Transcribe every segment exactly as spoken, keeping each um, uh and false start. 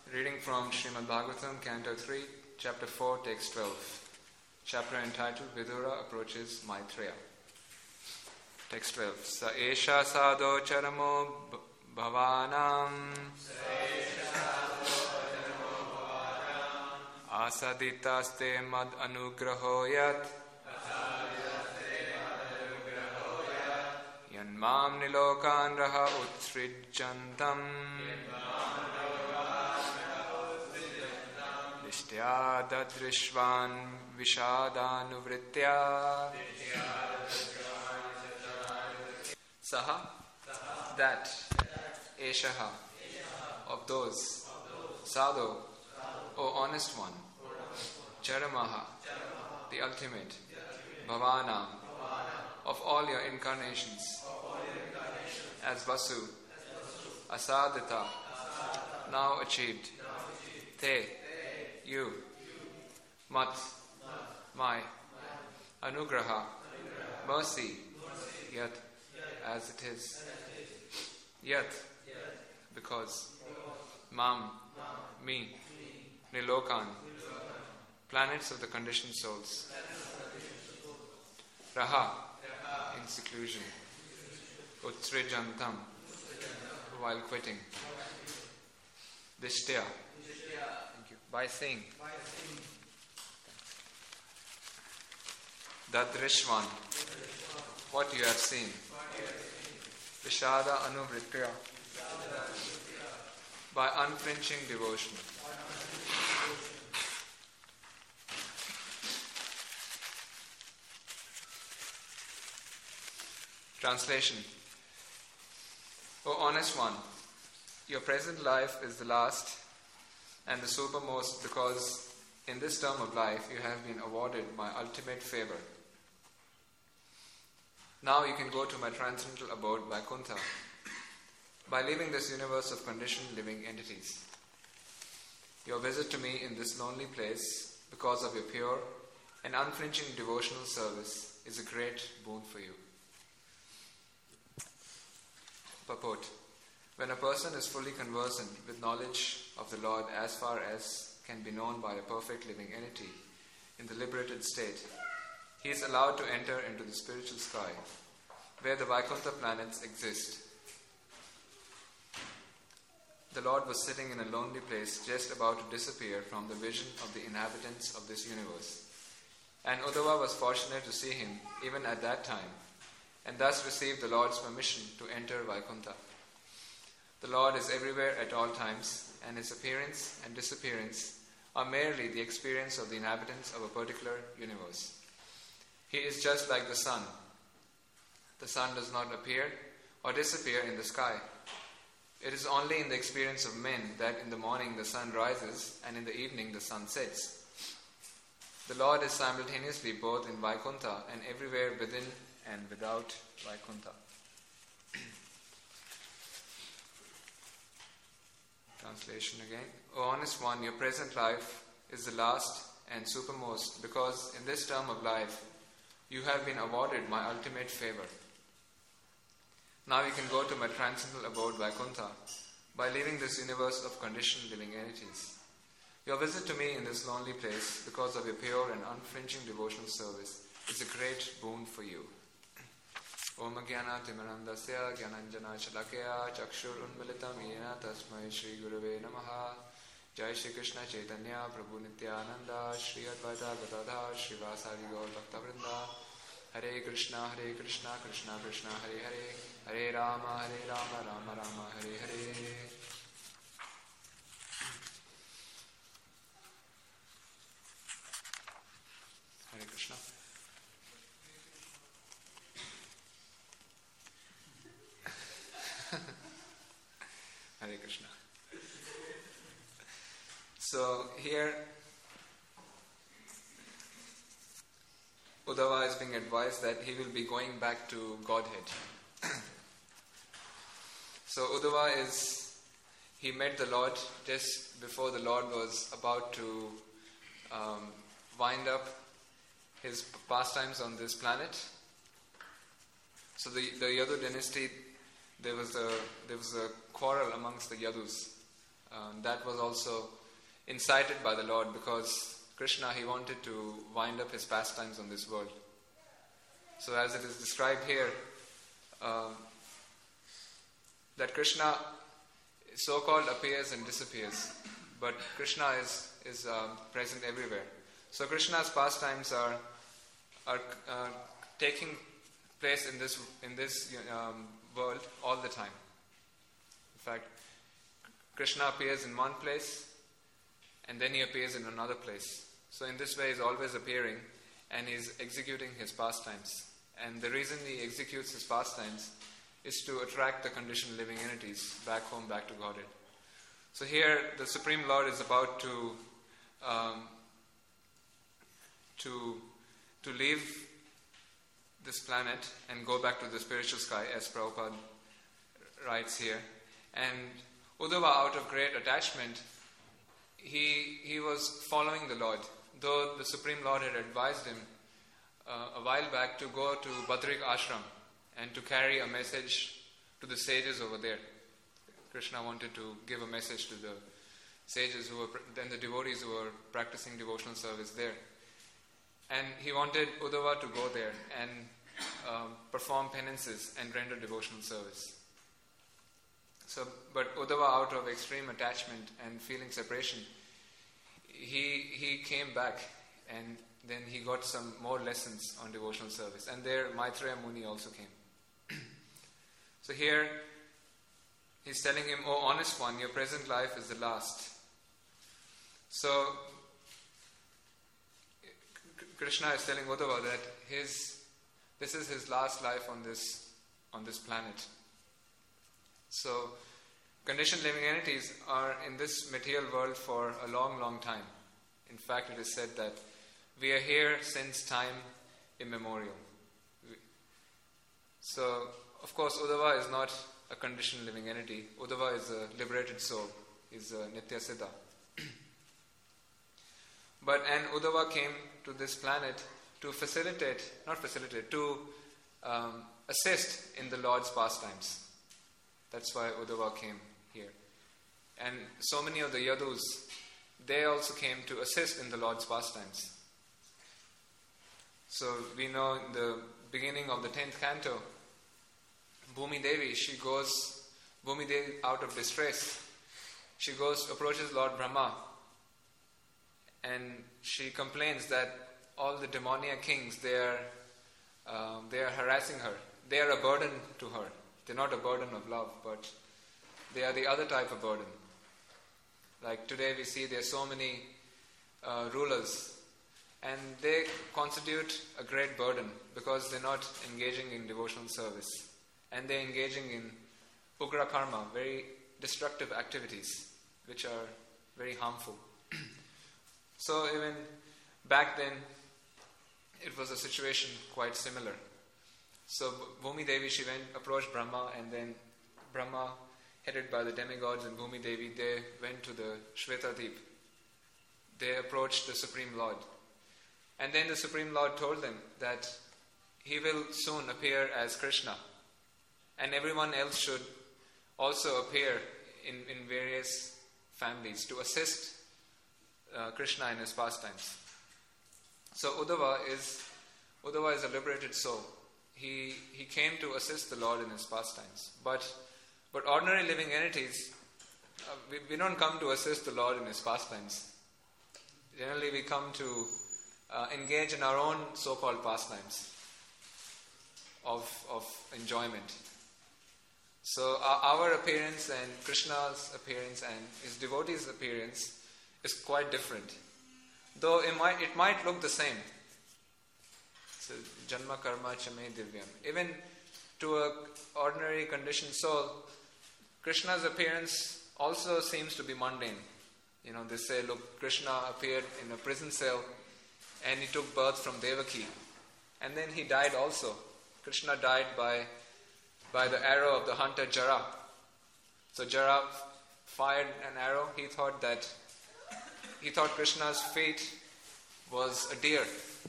Reading from Srimad Bhagavatam, Canto three, Chapter four, Text twelve. Chapter entitled Vidura Approaches Maitreya. Text twelve. Sa esha sadho charamo bhavanam asaditaste mad anugraho yat yanmam nilokan raha utsrijjantam Nishtya dadrishvan vishadhanuvritya Saha, that, Eshaha, of those, Sadho, O honest one, Charamaha, the ultimate, Bhavana, of all your incarnations, as Vasu, Asadhita, now achieved, Te, you, Mat, my, Anugraha, mercy, Yat, as it is, Yat, because, Mam, me, Nilokan, planets of the conditioned souls, Raha, in seclusion, Utsrijantam, while quitting, Dishtya, thank you, by seeing, Dadrishvan, what you have seen, Vishada Anuvritya, by unflinching devotion. Translation. O honest one, your present life is the last and the supermost because in this term of life you have been awarded my ultimate favor. Now you can go to my transcendental abode, Vaikuntha, by leaving this universe of conditioned living entities. Your visit to me in this lonely place, because of your pure and unflinching devotional service, is a great boon for you. Purport. When a person is fully conversant with knowledge of the Lord as far as can be known by a perfect living entity in the liberated state, he is allowed to enter into the spiritual sky, where the Vaikuntha planets exist. The Lord was sitting in a lonely place just about to disappear from the vision of the inhabitants of this universe. And Uddhava was fortunate to see him even at that time, and thus received the Lord's permission to enter Vaikuntha. The Lord is everywhere at all times, and his appearance and disappearance are merely the experience of the inhabitants of a particular universe. He is just like the sun. The sun does not appear or disappear in the sky. It is only in the experience of men that in the morning the sun rises and in the evening the sun sets. The Lord is simultaneously both in Vaikuntha and everywhere within and without Vaikuntha. Translation again. O honest one, your present life is the last and supermost because in this term of life you have been awarded my ultimate favor. Now you can go to my transcendental abode, Vaikuntha, by leaving this universe of conditioned living entities. Your visit to me in this lonely place, because of your pure and unflinching devotional service, is a great boon for you. Om Jnana Timirandasya Jnananjana Shalakya Chakshur Unmilitam Yena Tasmai Shri Gurave Namaha. Jai Shri Krishna Chaitanya Prabhu Nityananda Shri Advaita Gadadhar Shri Vasari Gaur Bhaktavrinda. Hare Krishna Hare Krishna Krishna Krishna Hare Hare Hare Rama Hare Rama Rama Rama Hare Hare. Hare Krishna. Hare Krishna. So here Uddhava is being advised that he will be going back to Godhead. So Uddhava is, he met the Lord just before the Lord was about to um, wind up his pastimes on this planet. So the, the Yadu dynasty, there was a there was a quarrel amongst the Yadus Um, that was also incited by the Lord, because Krishna, he wanted to wind up his pastimes on this world. So as it is described here, um, that Krishna so-called appears and disappears, but Krishna is is um, present everywhere. So Krishna's pastimes are are uh, taking place in this in this um, world all the time. In fact, Krishna appears in one place, and then he appears in another place. So in this way, he's always appearing, and he's executing his pastimes. And the reason he executes his pastimes is to attract the conditioned living entities back home, back to Godhead. So here, the Supreme Lord is about to um, to to leave this planet and go back to the spiritual sky, as Prabhupada writes here. And Uddhava, out of great attachment, he he was following the Lord, though the Supreme Lord had advised him uh, a while back to go to Badrik Ashram and to carry a message to the sages over there. Krishna wanted to give a message to the sages who were, then the devotees who were practicing devotional service there. And he wanted Uddhava to go there and um, perform penances and render devotional service. So, but Uddhava, out of extreme attachment and feeling separation, he he came back, and then he got some more lessons on devotional service. And there Maitreya Muni also came. So here he's telling him, "Oh honest one, your present life is the last." So Krishna is telling Uddhava that his this is his last life on this on this planet. So conditioned living entities are in this material world for a long, long time. In fact, it is said that we are here since time immemorial. So, of course, Uddhava is not a conditioned living entity. Uddhava is a liberated soul. He's a Nitya Siddha. But, and Uddhava came to this planet to facilitate, not facilitate, to um, assist in the Lord's pastimes. That's why Uddhava came here. And so many of the Yadus, they also came to assist in the Lord's pastimes. So we know in the beginning of the tenth canto, Bhumi Devi, she goes, Bhumi Devi out of distress, she goes, approaches Lord Brahma, and she complains that all the demoniac kings, they are, um, they are harassing her. They are a burden to her. They're not a burden of love, but they are the other type of burden. Like today we see there are so many uh, rulers, and they constitute a great burden because they're not engaging in devotional service. And they're engaging in ugra karma, very destructive activities, which are very harmful. So even back then, it was a situation quite similar. So Bhumi Devi, she went, approached Brahma, and then Brahma, headed by the demigods and Bhumi Devi, they went to the Shvetadip. They approached the Supreme Lord. And then the Supreme Lord told them that he will soon appear as Krishna. And everyone else should also appear in, in various families to assist uh, Krishna in his pastimes. So Uddhava is, Uddhava is a liberated soul. He he came to assist the Lord in his pastimes. But but ordinary living entities, uh, we, we don't come to assist the Lord in his pastimes. Generally we come to uh, engage in our own so-called pastimes of, of enjoyment. So our, our appearance and Krishna's appearance and his devotees' appearance is quite different. Though it might, it might look the same. So, Janma karma chame divyam. Even to an ordinary conditioned soul, Krishna's appearance also seems to be mundane. You know, they say, look, Krishna appeared in a prison cell and he took birth from Devaki. And then he died also. Krishna died by, by the arrow of the hunter Jara. So Jara fired an arrow. He thought that, he thought Krishna's fate was a deer.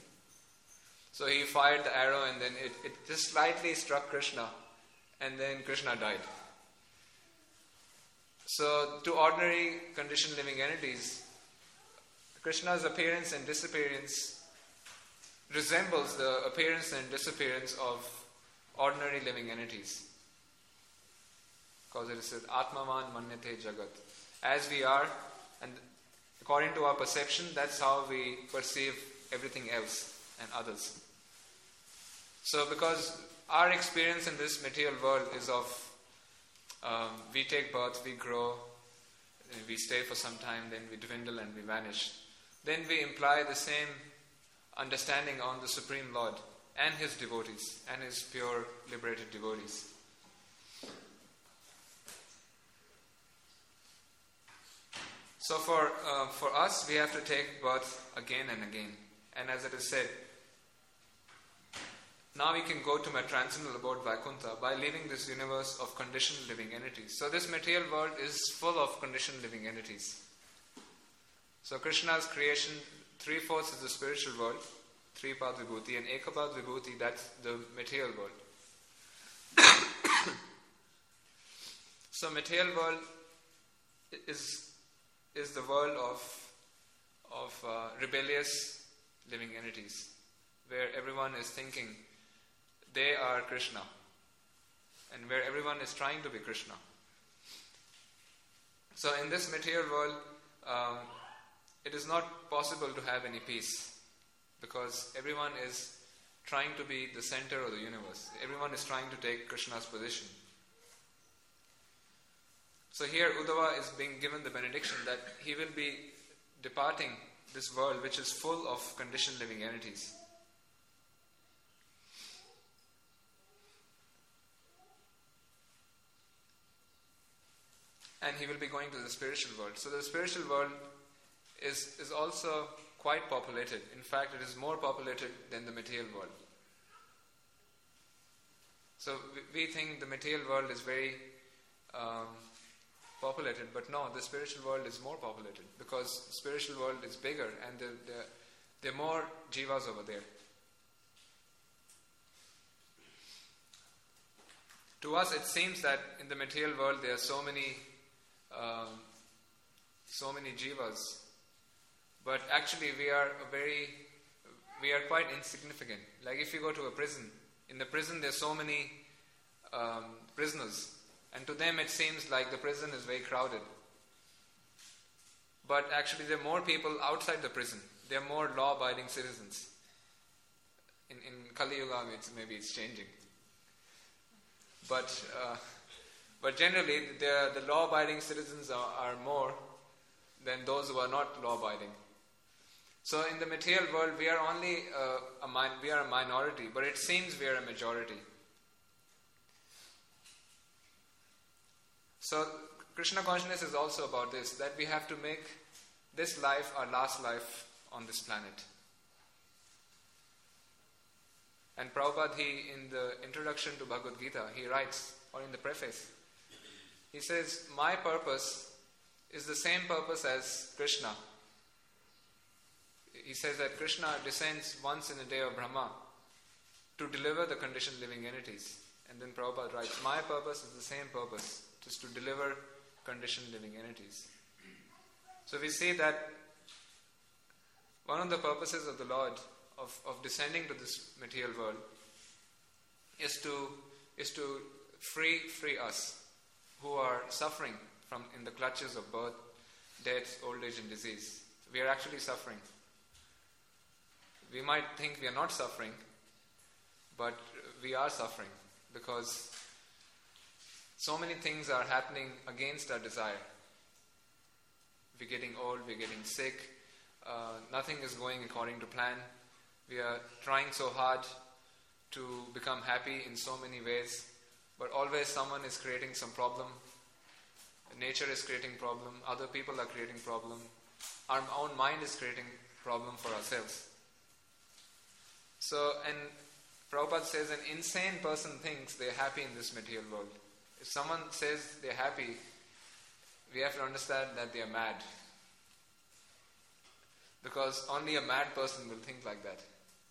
So he fired the arrow and then it, it just slightly struck Krishna, and then Krishna died. So, to ordinary conditioned living entities, Krishna's appearance and disappearance resembles the appearance and disappearance of ordinary living entities. Because it says, Atmavan manyate jagat. As we are, and according to our perception, that's how we perceive everything else and others. So, because our experience in this material world is of, um, we take birth, we grow, we stay for some time, then we dwindle and we vanish. Then we imply the same understanding on the Supreme Lord and His devotees, and His pure liberated devotees. So for uh, for us, we have to take birth again and again. And as it is said, now we can go to my transcendental abode Vaikuntha by leaving this universe of conditioned living entities. So this material world is full of conditioned living entities. So Krishna's creation, three-fourths is the spiritual world, three-path vibhuti, and ekapath vibhuti, that's the material world. So material world is is the world of of uh, rebellious living entities, where everyone is thinking they are Krishna, and where everyone is trying to be Krishna. So in this material world, um, it is not possible to have any peace, because everyone is trying to be the center of the universe. Everyone is trying to take Krishna's position. So here Uddhava is being given the benediction that he will be departing this world which is full of conditioned living entities. And he will be going to the spiritual world. So the spiritual world is, is also quite populated. In fact, it is more populated than the material world. So we, we think the material world is very um, populated, but no, the spiritual world is more populated, because the spiritual world is bigger and there, there, there are more jivas over there. To us, it seems that in the material world there are so many, um, so many jivas, but actually we are a very, we are quite insignificant. Like if you go to a prison, in the prison there are so many um, prisoners. And to them it seems like the prison is very crowded. But actually there are more people outside the prison. There are more law-abiding citizens. In, in Kali Yuga it's, maybe it's changing. But uh, but generally the, the law-abiding citizens are, are more than those who are not law-abiding. So in the material world we are only uh, a min- we are a minority, but it seems we are a majority. So Krishna consciousness is also about this, that we have to make this life our last life on this planet. And Prabhupada, he, in the introduction to Bhagavad Gita, he writes, or in the preface, he says, my purpose is the same purpose as Krishna. He says that Krishna descends once in a day of Brahma to deliver the conditioned living entities. And then Prabhupada writes, my purpose is the same purpose, just to deliver conditioned living entities. So we see that one of the purposes of the Lord of, of descending to this material world is to is to free free us who are suffering from in the clutches of birth, death, old age and disease. We are actually suffering. We might think we are not suffering, but we are suffering, because so many things are happening against our desire. We're getting old, we're getting sick, uh, nothing is going according to plan. We are trying so hard to become happy in so many ways, but always someone is creating some problem. Nature is creating problem, other people are creating problem, our own mind is creating problem for ourselves. So, and Prabhupada says an insane person thinks they're happy in this material world. If someone says they're happy, we have to understand that they are mad. Because only a mad person will think like that.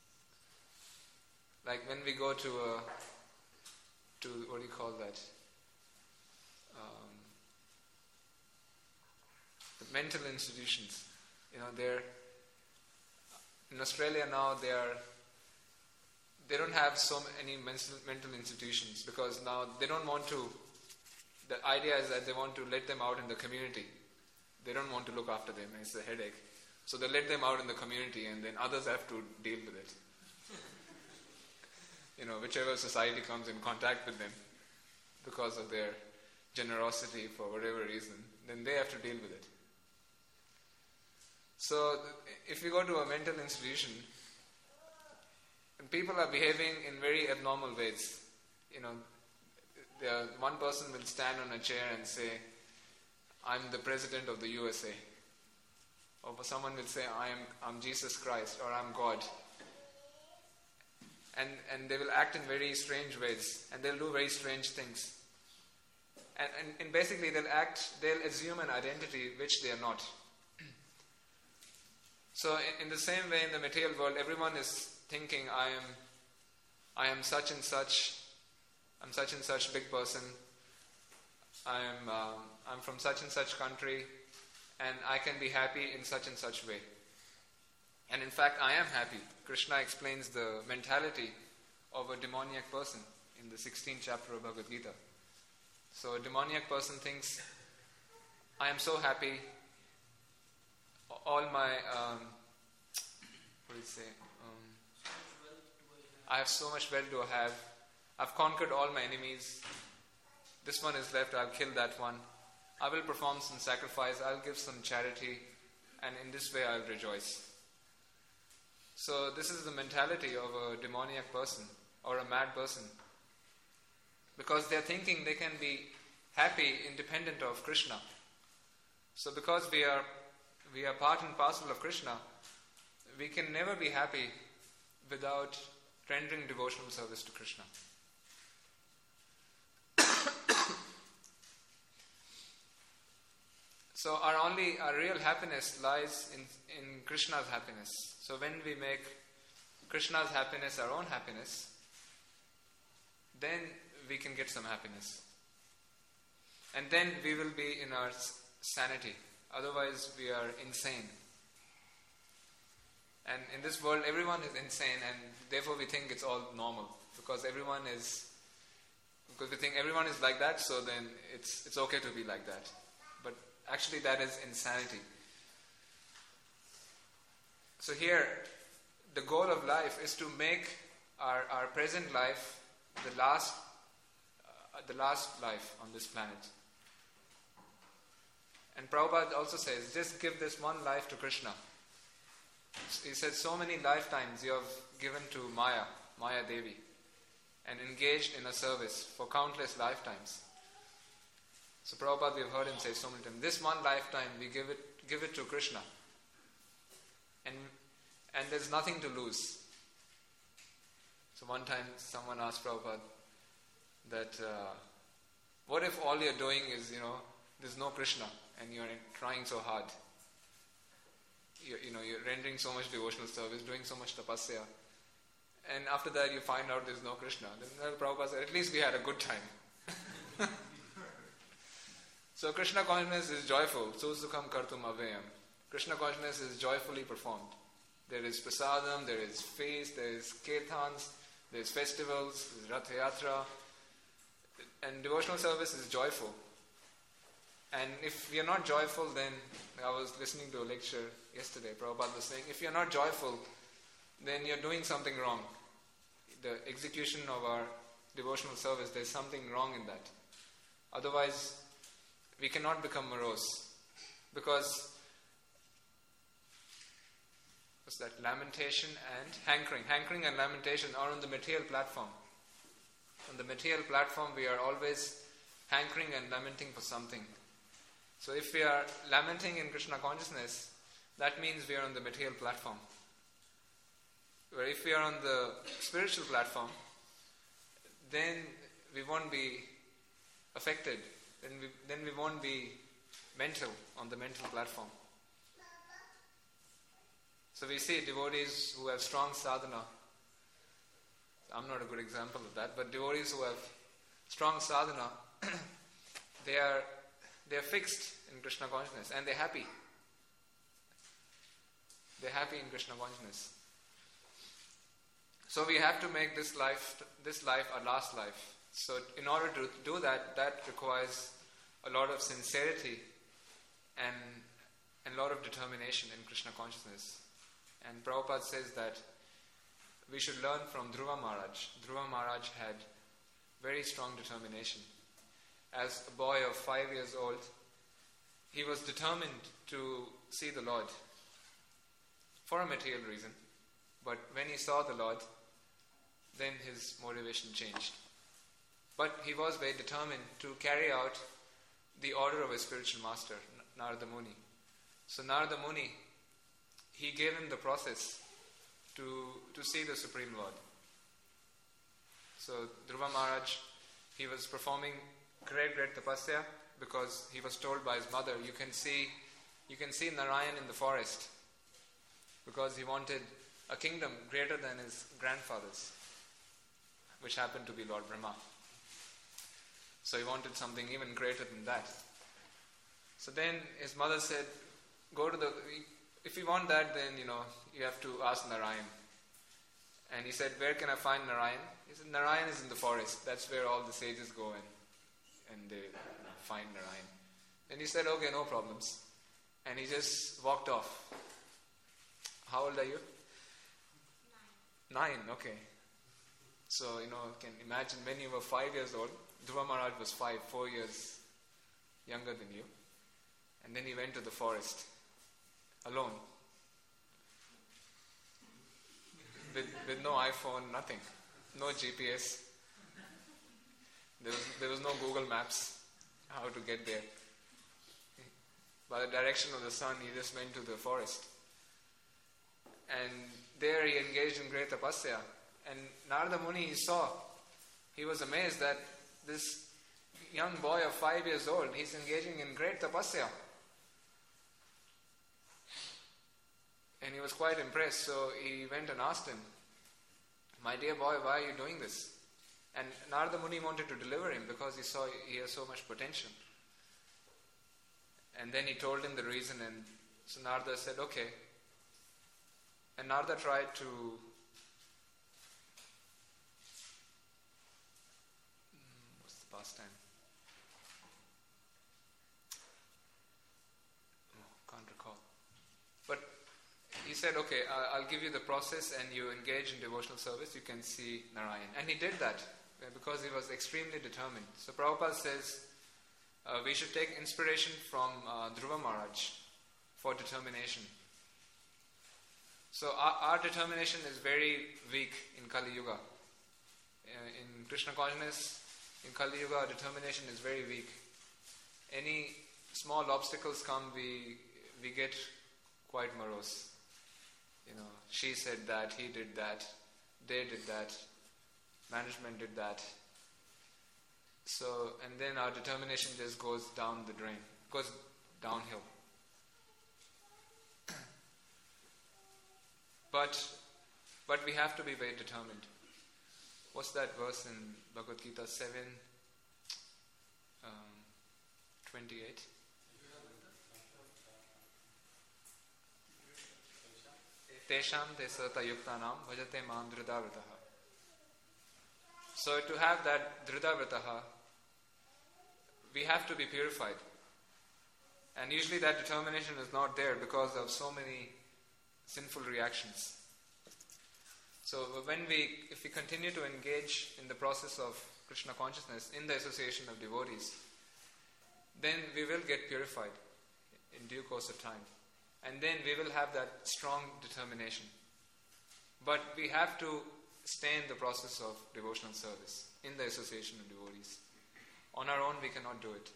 Like when we go to a, to, what do you call that? Um, the mental institutions. You know, they're in Australia now. They are. They don't have so many mental mental institutions because now they don't want to. The idea is that they want to let them out in the community. They don't want to look after them. It's a headache. So they let them out in the community, and then others have to deal with it. You know, whichever society comes in contact with them because of their generosity for whatever reason, then they have to deal with it. So if you go to a mental institution, and people are behaving in very abnormal ways, you know, there, one person will stand on a chair and say, "I'm the president of the U S A." Or someone will say, I am I'm Jesus Christ, or I'm God. And and they will act in very strange ways, and they'll do very strange things. And, and, and basically they'll act, they'll assume an identity which they are not. So in, in the same way, in the material world, everyone is thinking, I am I am such and such, I'm such and such big person, I am uh, I'm from such and such country, and I can be happy in such and such way. And in fact, I am happy. Krishna explains the mentality of a demoniac person in the sixteenth chapter of Bhagavad Gita. So a demoniac person thinks, I am so happy, all my, um, what do you say, um, I have so much wealth do I have, I've conquered all my enemies, this one is left, I'll kill that one. I will perform some sacrifice, I'll give some charity, and in this way I'll rejoice. So this is the mentality of a demoniac person or a mad person. Because they're thinking they can be happy independent of Krishna. So because we are we are part and parcel of Krishna, we can never be happy without rendering devotional service to Krishna. So our only, our real happiness lies in, in Krishna's happiness. So when we make Krishna's happiness our own happiness, then we can get some happiness. And then we will be in our sanity. Otherwise we are insane. And in this world everyone is insane, and therefore we think it's all normal. Because everyone is, because we think everyone is like that, so then it's it's okay to be like that. But actually that is insanity. So here, the goal of life is to make our, our present life the last uh, the last life on this planet. And Prabhupada also says, just give this one life to Krishna. He said, so many lifetimes you have given to Maya, Maya Devi, and engaged in a service for countless lifetimes. So Prabhupada, we've heard him say so many times, this one lifetime we give it give it to Krishna. And and there's nothing to lose. So one time someone asked Prabhupada that uh, what if all you're doing is, you know, there's no Krishna and you're trying so hard. You, you know, you're rendering so much devotional service, doing so much tapasya, and after that you find out there's no Krishna. Then Prabhupada said, at least we had a good time. So Krishna consciousness is joyful. Susukham kartum avayam. Krishna consciousness is joyfully performed. There is prasadam, there is feast, there is kirtans, there is festivals, there is Rath Yatra. And devotional service is joyful. And if we are not joyful, then, I was listening to a lecture yesterday, Prabhupada was saying, if you are not joyful, then you're doing something wrong. The execution of our devotional service, there's something wrong in that. Otherwise, we cannot become morose. Because what's that? Lamentation and hankering. Hankering and lamentation are on the material platform. On the material platform, we are always hankering and lamenting for something. So if we are lamenting in Krishna consciousness, that means we are on the material platform. Where if we are on the spiritual platform, then we won't be affected. Then we, then we won't be mental on the mental platform. So we see devotees who have strong sadhana. I'm not a good example of that, but devotees who have strong sadhana, they are they're fixed in Krishna consciousness and they're happy. They're happy in Krishna consciousness. So we have to make this life, this life our last life. So in order to do that, that requires a lot of sincerity and, and a lot of determination in Krishna consciousness. And Prabhupada says that we should learn from Dhruva Maharaj. Dhruva Maharaj had very strong determination. As a boy of five years old, he was determined to see the Lord for a material reason. But when he saw the Lord, then his motivation changed. But he was very determined to carry out the order of his spiritual master, Narada Muni. So Narada Muni, he gave him the process to, to see the Supreme Lord. So Dhruva Maharaj, he was performing great, great tapasya because he was told by his mother, you can see, you can see Narayan in the forest, because he wanted a kingdom greater than his grandfather's, which happened to be Lord Brahma. So he wanted something even greater than that. So then his mother said, go to the, if you want that, then, you know, you have to ask Narayan. And he said, where can I find Narayan? He said, Narayan is in the forest. That's where all the sages go and, and they you know, find Narayan. And he said, okay, no problems. And he just walked off. How old are you? Nine. Nine, okay. So, you know, you can imagine when you were five years old, Dhruva Maharaj was five, four years younger than you. And then he went to the forest alone. With, with no iPhone, nothing. No G P S. There was, there was no Google Maps, how to get there. By the direction of the sun, he just went to the forest. And there he engaged in great tapasya. And Narada Muni, he saw, he was amazed that this young boy of five years old, he's engaging in great tapasya. And he was quite impressed, so he went and asked him, my dear boy, why are you doing this? And Narada Muni wanted to deliver him because he saw he has so much potential. And then he told him the reason, and so Narada said, okay. And Narada tried to what's the pastime? Oh, can't recall. But he said, okay, I'll give you the process and you engage in devotional service, you can see Narayan. And he did that because he was extremely determined. So Prabhupada says uh, we should take inspiration from uh, Dhruva Maharaj for determination. So our, our determination is very weak in Kali Yuga. Uh, in Krishna consciousness, in Kali Yuga, our determination is very weak. Any small obstacles come, we we get quite morose. You know, she said that, he did that, they did that, management did that. So, and then our determination just goes down the drain, goes downhill. But, but we have to be very determined. What's that verse in Bhagavad Gita seven, um, twenty-eight? Tesham te sata yuktanam bhajate mam dhridavrataha. So to have that dhridavrataha, we have to be purified. And usually that determination is not there because of so many sinful reactions. So when we, if we continue to engage in the process of Krishna consciousness in the association of devotees, then we will get purified in due course of time. And then we will have that strong determination. But we have to stay in the process of devotional service, in the association of devotees. On our own we cannot do it.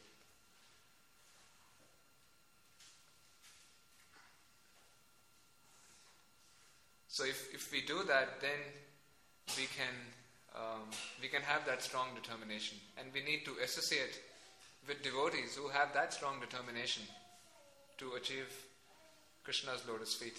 So if, if we do that, then we can um, we can have that strong determination. And we need to associate with devotees who have that strong determination to achieve Krishna's lotus feet.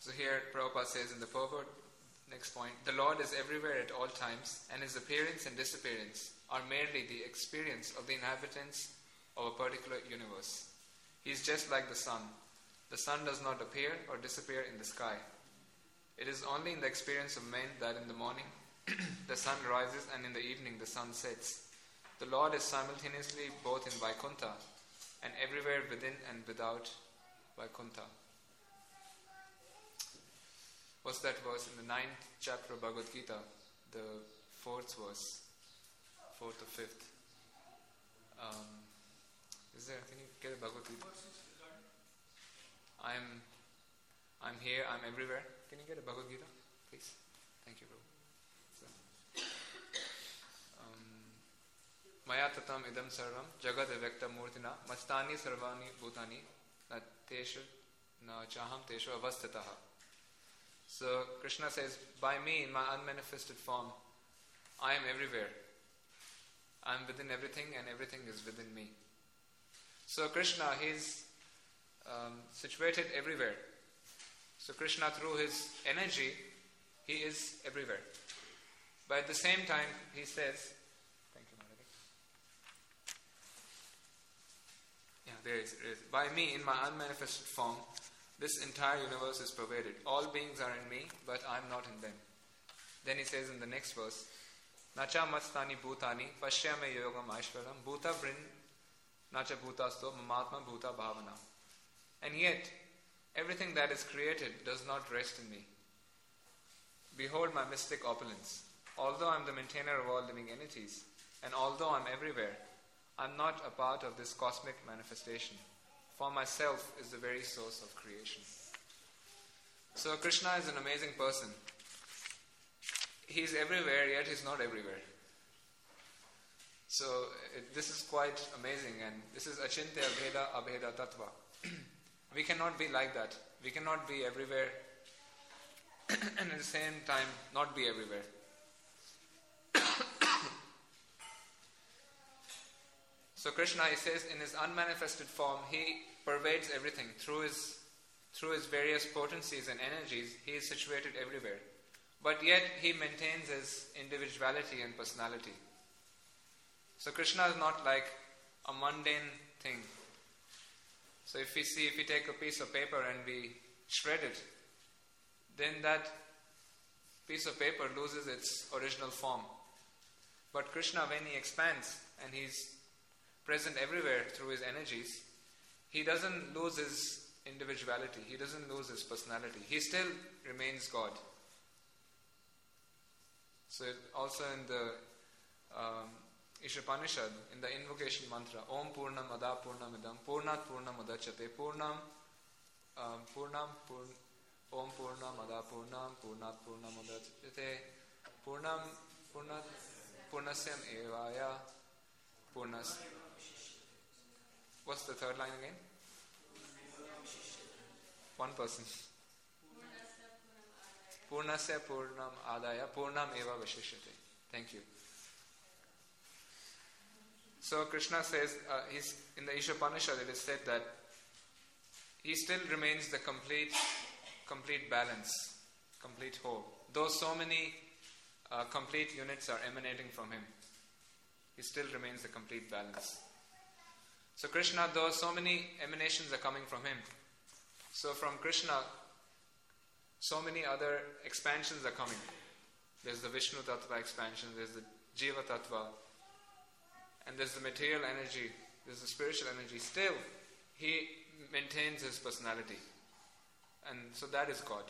So here Prabhupada says in the purport, next point, the Lord is everywhere at all times, and His appearance and disappearance are merely the experience of the inhabitants of a particular universe. He is just like the sun. The sun does not appear or disappear in the sky. It is only in the experience of men that in the morning the sun rises and in the evening the sun sets. The Lord is simultaneously both in Vaikuntha and everywhere within and without Vaikuntha. What's that verse in the ninth chapter of Bhagavad Gita? The fourth verse. Fourth or fifth. Um, is there, can you get a Bhagavad Gita? I'm, I'm here, I'm everywhere. Can you get a Bhagavad Gita, please? Thank you, bro. So, um, Maya tatam idam sarvam jagad evekta murtina mastani sarvani bhutani na teshu na chaham teshu avastataha. So Krishna says, by me in my unmanifested form, I am everywhere. I am within everything and everything is within me. So Krishna, he is um, situated everywhere. So Krishna, through his energy, he is everywhere. But at the same time, he says, thank you, Madhuri. Yeah, there is, there is. By me, in my unmanifested form, this entire universe is pervaded. All beings are in me, but I am not in them. Then he says in the next verse, Nacha mastani bhutani pashyame yogam aishvaram bhuta brin nacha bhutasto mamatma bhuta bhavana. And yet, everything that is created does not rest in me. Behold my mystic opulence. Although I am the maintainer of all living entities, and although I am everywhere, I am not a part of this cosmic manifestation. For myself is the very source of creation. So Krishna is an amazing person. He is everywhere, yet he is not everywhere. So it, this is quite amazing, and this is Achintya Abheda Abheda Tattva. We cannot be like that. We cannot be everywhere and at the same time not be everywhere. So Krishna, he says, in his unmanifested form, he pervades everything. Through his, through his various potencies and energies, he is situated everywhere. But yet, he maintains his individuality and personality. So Krishna is not like a mundane thing. So if we see, if we take a piece of paper and we shred it, then that piece of paper loses its original form. But Krishna, when he expands and he's present everywhere through his energies, he doesn't lose his individuality, he doesn't lose his personality. He still remains God. So also in the um, Ishopanishad, in the invocation mantra, Om Purnam Ada Purnamidam Purnat Purnam Adachate Purnam um, Purnam Purn, Om Purnam Ada Purnam Purnat Purnam Adachate Purnam Purnat Purnasyam Evaya Purnas. What's the third line again? One person. Purnasya Purnam Adaya Purnam Eva Vashishyate. Thank you. So Krishna says, uh, he's, in the Ishopanishad it is said that he still remains the complete, complete balance, complete whole. Though so many uh, complete units are emanating from him, he still remains the complete balance. So Krishna, though so many emanations are coming from him, so from Krishna, so many other expansions are coming. There's the Vishnu Tattva expansion, there's the Jiva Tattva, and there's the material energy, there's the spiritual energy. Still, he maintains his personality. And so that is God.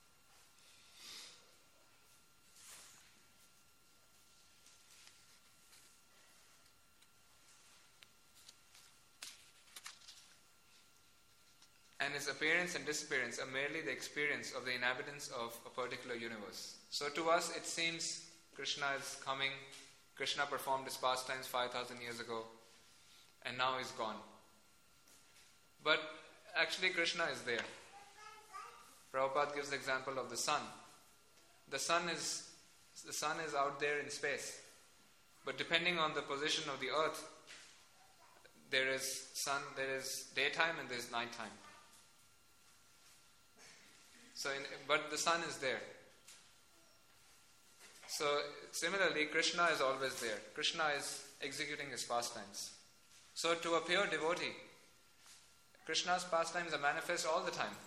And his appearance and disappearance are merely the experience of the inhabitants of a particular universe. So to us it seems Krishna is coming, Krishna performed his pastimes five thousand years ago, and now he's gone. But actually Krishna is there. Prabhupada gives the example of the sun. The sun is, the sun is out there in space. But depending on the position of the earth, there is sun, there is daytime and there is nighttime. So, in, but the sun is there. So, similarly, Krishna is always there. Krishna is executing his pastimes. So, to a pure devotee, Krishna's pastimes are manifest all the time.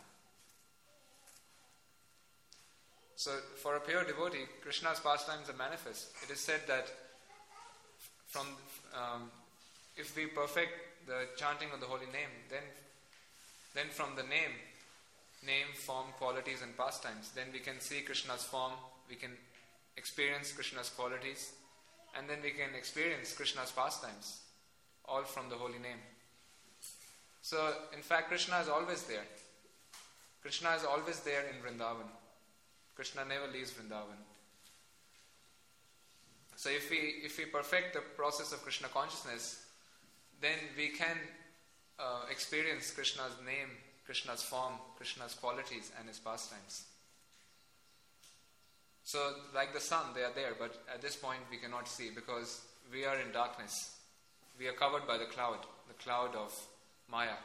So, for a pure devotee, Krishna's pastimes are manifest. It is said that from um, if we perfect the chanting of the holy name, then then from the name, name, form, qualities and pastimes, then we can see Krishna's form, we can experience Krishna's qualities, and then we can experience Krishna's pastimes, all from the holy name. So, in fact, Krishna is always there. Krishna is always there in Vrindavan. Krishna never leaves Vrindavan. So, if we if we perfect the process of Krishna consciousness, then we can uh, experience Krishna's name, Krishna's form, Krishna's qualities and his pastimes. So, like the sun, they are there, but at this point we cannot see because we are in darkness. We are covered by the cloud, the cloud of Maya.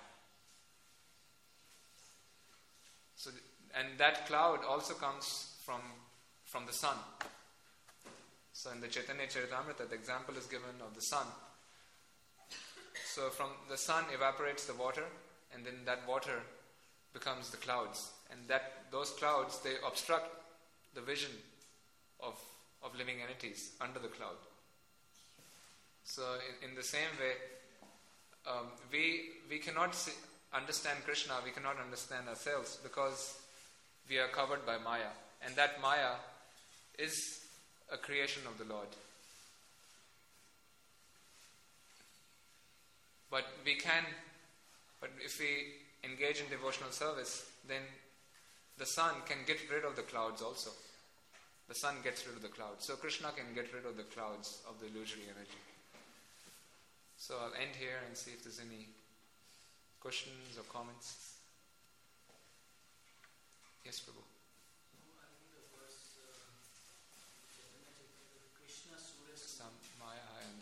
So, and that cloud also comes from from the sun. So, in the Chaitanya Charitamrita, the example is given of the sun. So, from the sun evaporates the water, and then that water becomes the clouds, and that those clouds, they obstruct the vision of of living entities under the cloud. So, in, in the same way, um, we we cannot see, understand Krishna, we cannot understand ourselves because we are covered by Maya, and that Maya is a creation of the Lord. But we can, but if we engage in devotional service, then the sun can get rid of the clouds also. The sun gets rid of the clouds. So Krishna can get rid of the clouds of the illusory energy. So I'll end here and see if there's any questions or comments. Yes, Prabhu. Some Maya and the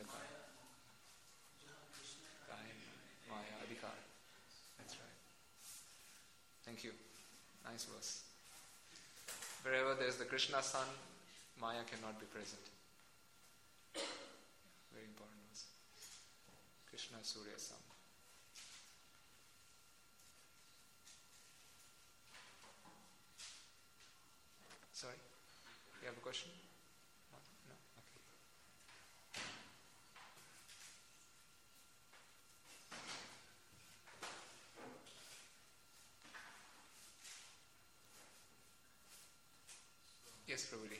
Maya Adhikar. That's right. Thank you. Nice verse. Wherever there is the Krishna sun, Maya cannot be present. Very important verse. Krishna Surya Sam. Sorry? You have a question? No? No? Okay. Yes, Prabhuji.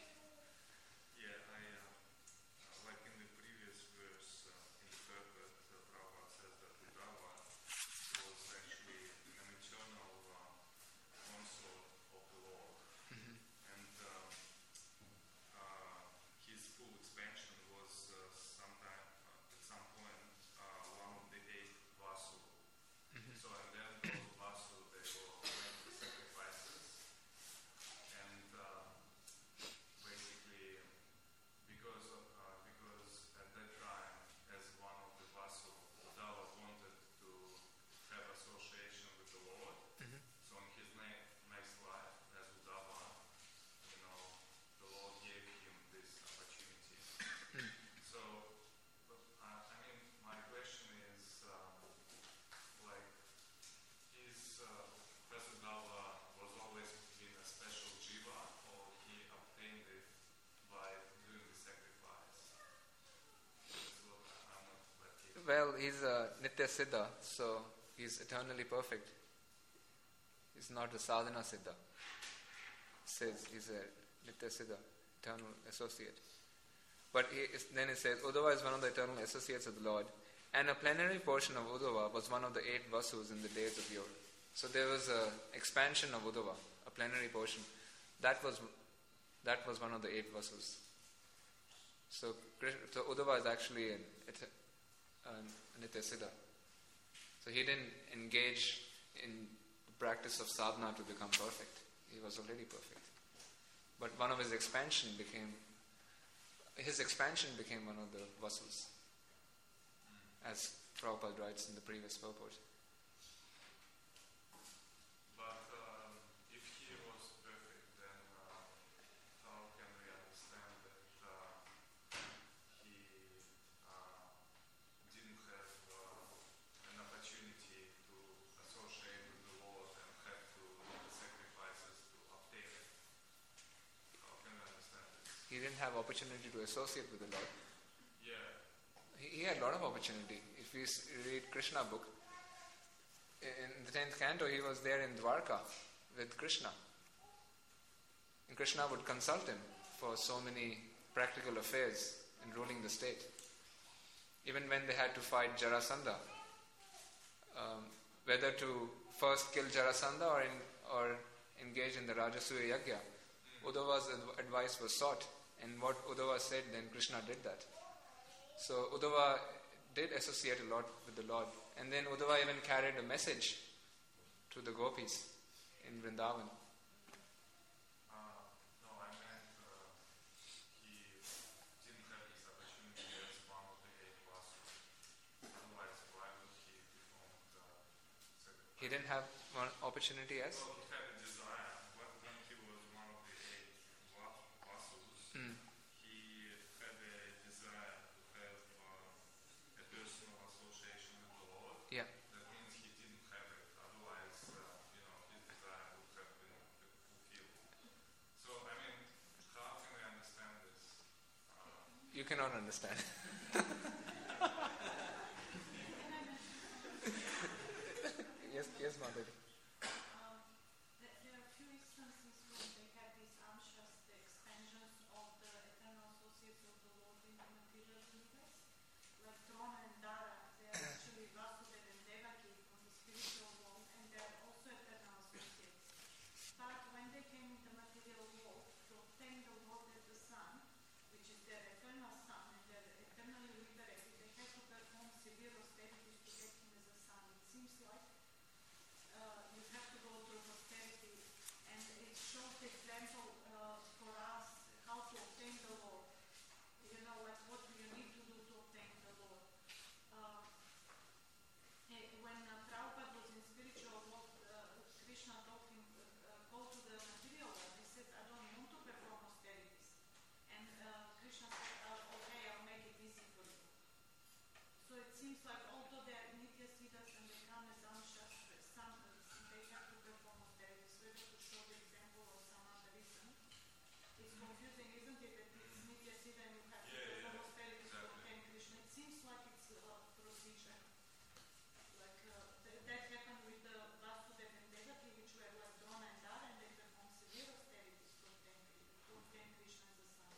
Yeah, I, uh, like in the previous verse, uh, in the purport, uh, Prabhupada says that Uddhava was actually an eternal uh, consort of the Lord. Mm-hmm. And um, uh, his full expansion was uh, sometime, uh, at some point, uh, one of the eight Vasu. Mm-hmm. So, and then those Vasu, they were made the sacrifices. And uh, basically, because of, uh, because at that time, as one of the Vasu, Uddhava wanted to have association with the Lord. Mm-hmm. So in his na- next life, as Uddhava, you know, the Lord gave him this opportunity. Mm. So, but, uh, I mean, my question is, um, like, is uh, does Uddhava was always been a special jiva, or he obtained it by doing the sacrifice? That's what I- I'm not that clear. Well, he's a Nitya Siddha, so he's eternally perfect. He's not a sadhana Siddha. Says he's a Nitya Siddha, eternal associate. But he is, then it says, Uddhava is one of the eternal associates of the Lord, and a plenary portion of Uddhava was one of the eight Vasus in the days of yore. So there was a expansion of Uddhava, a plenary portion. That was that was one of the eight Vasus. So, Krish- so Uddhava is actually an, an Nitya Siddha. So he didn't engage in the practice of sadhana to become perfect. He was already perfect. But one of his expansion became, his expansion became one of the Vasus, as Prabhupada writes in the previous purport. But um, if he didn't have opportunity to associate with the Lord. Yeah. He, he had a lot of opportunity. If you s- read Krishna book, in the tenth canto, he was there in Dwarka with Krishna. And Krishna would consult him for so many practical affairs in ruling the state. Even when they had to fight Jarasandha, um, whether to first kill Jarasandha or, in, or engage in the Rajasuya Yagya, Uddhava's adv- advice was sought. And what Uddhava said, then Krishna did that. So Uddhava did associate a lot with the Lord. And then Uddhava even carried a message to the gopis in Vrindavan. Uh, no, I meant uh, he didn't have this opportunity as one of the eight vasus. Otherwise, why would he perform the sacrifice? He didn't have one opportunity as? Well, he had a desire. When, when he was one of the eight va- vasus, Mm. he had a desire to have uh, a personal association with the Lord. Yeah. That means he didn't have it. Otherwise, uh, you know, his desire would have been fulfilled. So, I mean, how can we understand this? Uh, You cannot understand. yes, yes, Madhuri. Um, there, there are a few instances when they had these amshas, the extensions of the eternal associates of the Lord in the material universe. Like Drona and Dara, they are actually Vasudeva and Devaki from the spiritual world, and they are also eternal associates. But when they came in the material world to obtain the Lord as the Son, which is their eternal Son, and they're eternally liberated, they had to perform severe austerities to get him as a son. It seems like uh, you have to go through austerity, and it shows the example uh, for us how to obtain the Lord. You know, like what do you need to do to obtain the Lord. Uh, eh, when uh, Prabhupada was in spiritual world, uh, Krishna told him, uh, go to the material world. He said, I don't want to perform austerities. And uh, Krishna said, uh, okay, I'll make it easy for you. So it seems like although they are Nitya Siddhas and they come as amshas, some, they have to perform austerities, whether to show the example or some other reason. It's confusing, isn't it, that it's Nitya Siddha and you have to Yeah, yeah, perform yeah, austerities to exactly. obtain Krishna. It seems like it's a procedure. Like uh, th- that happened with the Vasudeva and Devaki, which were like Drona and Dara, and they performed severe austerities to obtain, to obtain Krishna as a son.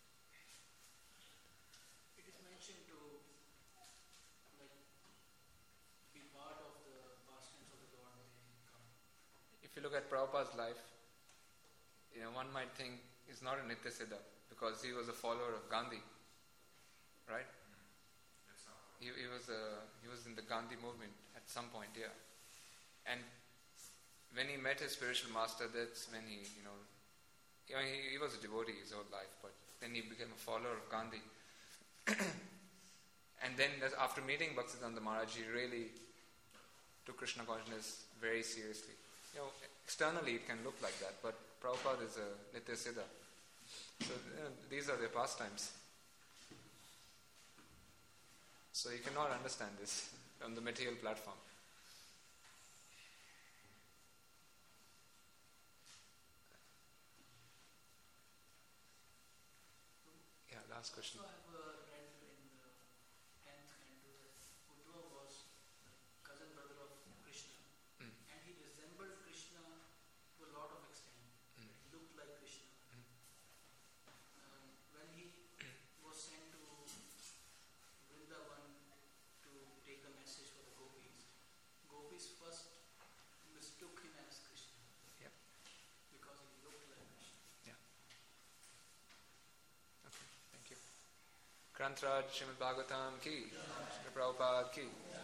It is mentioned to like be part of the pastimes of the Lord when they come. If you look at Prabhupada's life, you know, one might think he's not a Nitya Siddha because he was a follower of Gandhi, right? it's not. He, he was a, he was in the Gandhi movement at some point, yeah. And when he met his spiritual master, that's when he, you know, you know he, he was a devotee his whole life, but then he became a follower of Gandhi. And then that's- after meeting Bhaktisiddhanta Maharaj, he really took Krishna consciousness very seriously. You know, externally it can look like that, but Prabhupada is a Nitya Siddha. So you know, these are their pastimes. So you cannot understand this on the material platform. Yeah, last question. So I've uh, read in the tenth canto that Uddhava was the cousin brother of Krishna, Mm. and he resembled Krishna to a lot of extent. Mm. He looked like Krishna. Mm. Um, when he was sent to Vrindavan to take the message for the gopis, gopis first mistook him as Krishna. Yeah. Because he looked like Krishna. Okay, thank you. Granth Raj Srimad Bhagavatam ki, Srila Prabhupada ki.